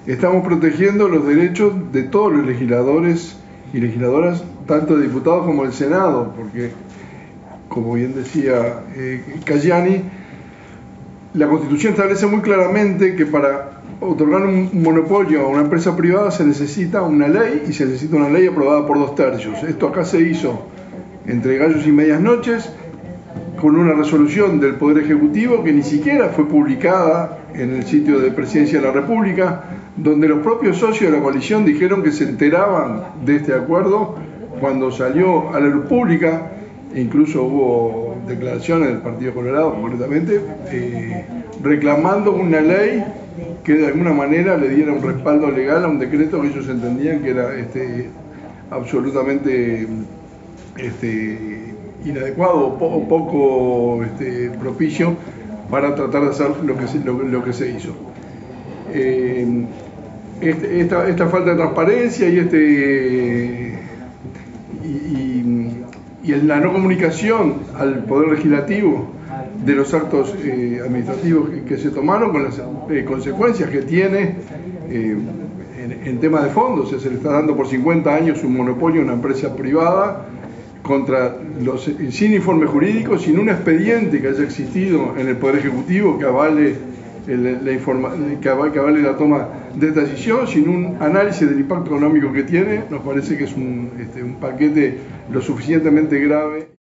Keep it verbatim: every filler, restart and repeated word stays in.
estamos protegiendo los derechos de todos los legisladores y legisladoras, tanto de diputados como del Senado, porque, como bien decía eh, Cayani, la Constitución establece muy claramente que para otorgar un monopolio a una empresa privada se necesita una ley, y se necesita una ley aprobada por dos tercios. Esto acá se hizo entre gallos y medias noches, con una resolución del Poder Ejecutivo que ni siquiera fue publicada en el sitio de Presidencia de la República, donde los propios socios de la coalición dijeron que se enteraban de este acuerdo cuando salió a la luz pública. Incluso hubo declaraciones del Partido Colorado, concretamente, eh, reclamando una ley que de alguna manera le diera un respaldo legal a un decreto que ellos entendían que era este, absolutamente este, inadecuado o, po o poco este, propicio para tratar de hacer lo que se, lo, lo que se hizo. Eh, este, esta, esta falta de transparencia y este y, y, y la no comunicación al Poder Legislativo de los actos eh, administrativos que, que se tomaron, con las eh, consecuencias que tiene eh, en, en temas de fondos. O sea, se le está dando por cincuenta años un monopolio a una empresa privada contra los, sin informe jurídico, sin un expediente que haya existido en el Poder Ejecutivo que avale, el, la, informa, que avale, que avale la toma de esta decisión, sin un análisis del impacto económico que tiene. Nos parece que es un, este, un paquete lo suficientemente grave.